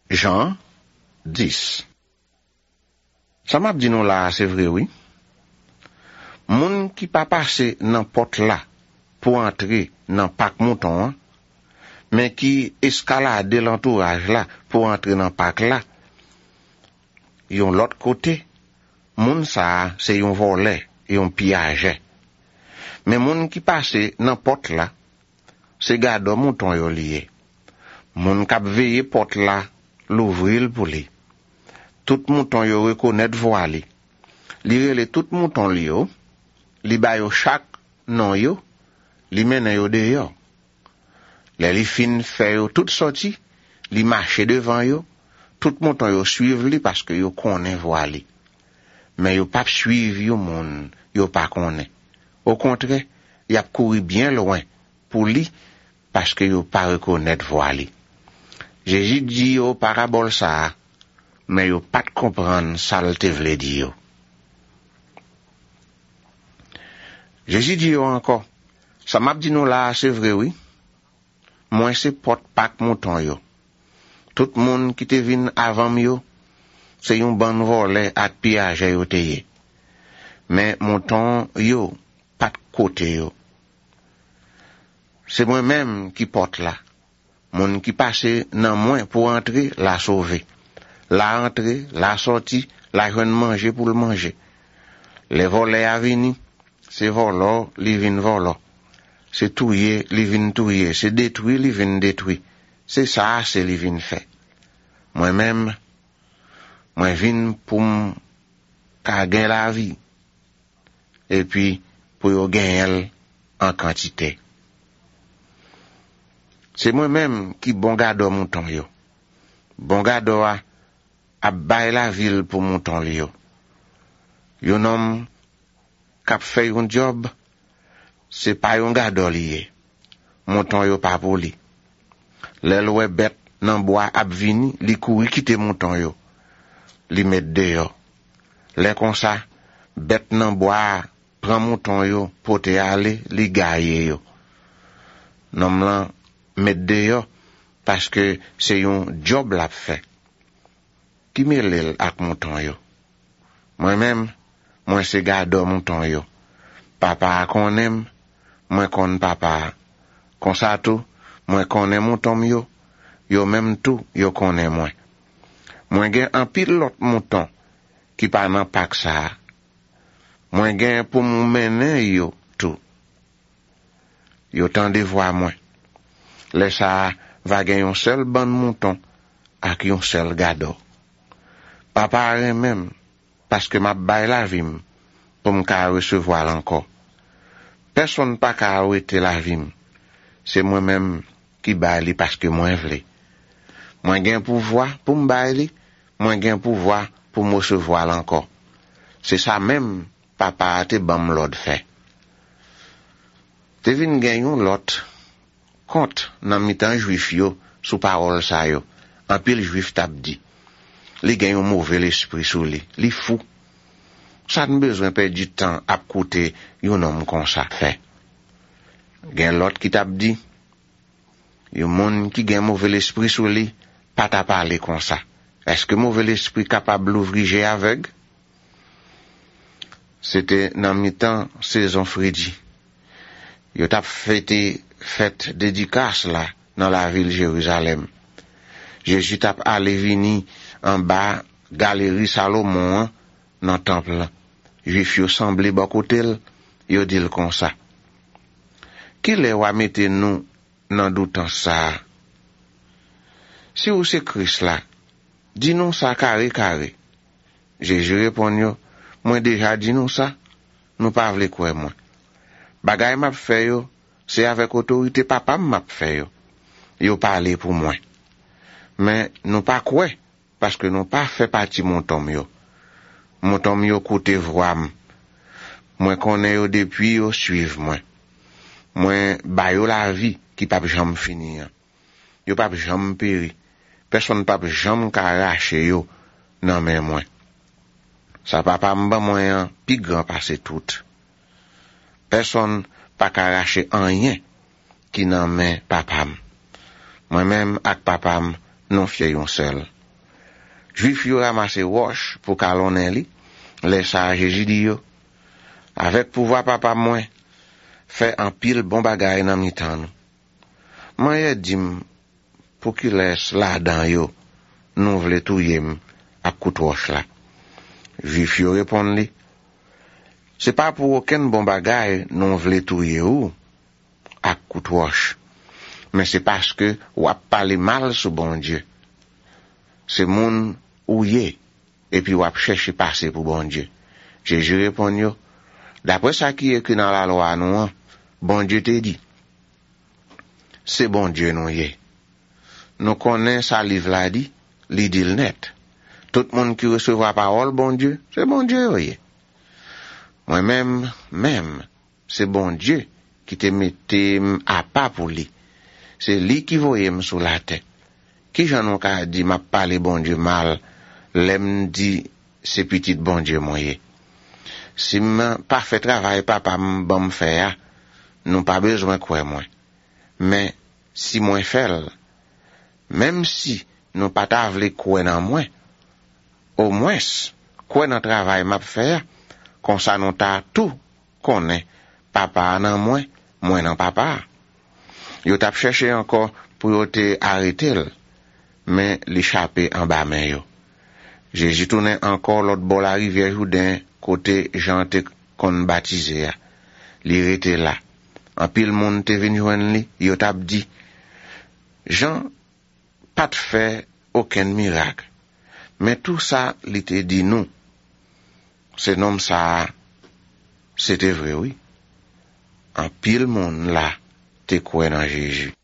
Jean 10. Ça m'a dit nous là, c'est vrai, oui. Moun qui pas passé dans porte là pour entrer dans parc mouton, mais qui escalade l'entourage là pour entrer dans parc là, yon l'autre côté, moun ça, c'est yon volet, yon pillage. Mais moun qui passe dans porte là, c'est garde mouton yo lié. Moun k'ap veille porte là, l'ouvrir pour li. Tout mouton yo reconnaître voix li. Li rele tout mouton li yo, li ba yo chaque non yo, li mène yo dehors. Les fin fait yo tout sorti, li marche devant yo, tout mouton yo suivre li parce que yo connaît voix li. Mais yo pas suivre yo moun, yo pas connaît. Au contraire, y a couru bien loin pour li parce que yo pas reconnaître voix li. Jésus dit yo parabole ça, mais yo pas de comprendre ça le te vle di yo. Jésus dit yo encore, ça m'a dit nous là, c'est vrai oui. Moi c'est porte pack mouton yo. Tout monde qui te vin avant yo, c'est yon ban volé ak pillage yo te ye. Mais mouton yo, pas de côté yo. C'est moi-même qui porte là. Moun qui passe nan moi pour entrer, la sauver. La entrer, la sorti, la joindre manger pour le manger. Les volets à venir, c'est volo, li vin volo. C'est touyer, li vin touyer. C'est détruire, li vin détruire. C'est ça, c'est li vin fait. Moi-même, moi vin pour gagner la vie. Et puis, pour yo gagner en quantité. C'est moi-même qui bon garde mouton yo. Bon garde a bail la ville pour mouton yo. Yon homme k'ap fait un job, c'est pas yon garde lié. Mouton yo pas pour li. L'el wè bête nan bois ap vini, li kouri quitte mouton yo. Li met dehors. Lè kon ça, bête nan bois prend mouton yo pour te aller, li gaye yo. Nom lan met dehors parce que c'est un job l'a fait. Qui mêle ak mouton yo? Moi-même, moi c'est garde mouton yo. Papa konem, moi kon papa. Kon sa tout, moi konem mouton yo. Yo même tout, yo konem moi. Moi gen un pile l'autre mouton qui pa nan pak sa. Moi gen pour mou mener yo tout. Yo tande voix moi. Les ça va gen yon seul bon mouton ak yon seul gado. Papa même parce que m'a bay la vim pour m'ka recevoir encore. Personne pas ka arrêter la vim. C'est moi-même qui bay li parce que moi vle. Moi gen pouvoir pour m'bay li, moi gen pouvoir pour me recevoir encore. C'est ça même papa te bam l'autre fait. Te vin gen yon lot compte nan mitan juif yo sous parole sa yo. En pile juif tap di. Li gen yon mauvais esprit sou li. Li fou. Ça n'a besoin perdre du temps à côté yon homme comme ça fait. Gen l'autre qui t'a dit, yon moun qui gen mauvais esprit sou li, pas t'a parler comme ça. Est-ce que mauvais esprit capable d'ouvrir aveugle? C'était dans mi-temps saison Freddy. Yo t'a fête dédicace là dans la ville Jérusalem. Jésus t'a allé vini en bas galerie Salomon dans temple. Juif yo semblé bon côté, yo dit comme ça. Qui les wa mette nous dans doutant ça? Si ou c'est Christ là, dis-nous ça carré. Jésus répond yo, moi déjà dis nous ça, nous pas vle quoi moi. Bagay m'a fait yo, c'est avec autorité papa m'a fait yo. Yo parler pour moi. Mais nous pas quoi parce que nous pas fait partie mouton yo. Mouton yo koute voix. Moi connais yo depuis yo suivre moi. Moi ba yo la vie qui pas jamais finir. Yo pas jamais péri. Personne pas jamais arracher yo nan men moi. Ça papa m'ba moi pi grand passer tout. Personne pas arracher rien qui nan men papa. Moi-même ak papa non fier yon seul. Juif yo ramassé roche pour calonner li, laisse à Jésus dit yo. Avec pouvoir papa moi, fait un pile bon bagay nan mitan nou. Moi dim pour qu'il laisse là dans yo, nous vle touyer à coup de roche là. Juif yo répond li, c'est pas pour aucun bon bagay nous vle touyer ou à coup de roche. Mais c'est parce que ou a parlé mal sur bon Dieu. C'est moun ou yé, et puis ou a cherché passer pour bon Dieu. Jésus répond yo, d'après ça qui est écrit dans la loi nous, bon Dieu te dit, c'est bon Dieu nous yé. Nous connaissons ça livre là dit, li dit le net. Tout le monde qui recevra parole bon Dieu, c'est bon Dieu yé. Moi-même, c'est bon Dieu qui te mette à pas pour lui. C'est lui qui voyait me sur la tête. Qui j'en ai qu'à dit m'a parlé bon Dieu mal, l'aime dit c'est petit bon Dieu moyen. Si m'a pas fait travail papa m'bon faire, nous pas besoin quoi moi. Mais si moi fait, même si nous pas t'avle quoi dans moi, au moins quoi dans travail m'a faire, comme ça nous t'a tout connaît papa dans moi, moi dans papa. Yo t'a cherché encore pour yo te arrêter, mais l'échapper en bas main yo. Jésus tourné encore l'autre bord la rivière Jourdain côté Jean te kon baptisé. Li rete là. En pile monde te venu joindre li, yo t'a dit Jean pas de fait aucun miracle. Mais tout ça li te dit nous. Ce nom ça c'était vrai oui. En pile monde là te croit dans Jésus.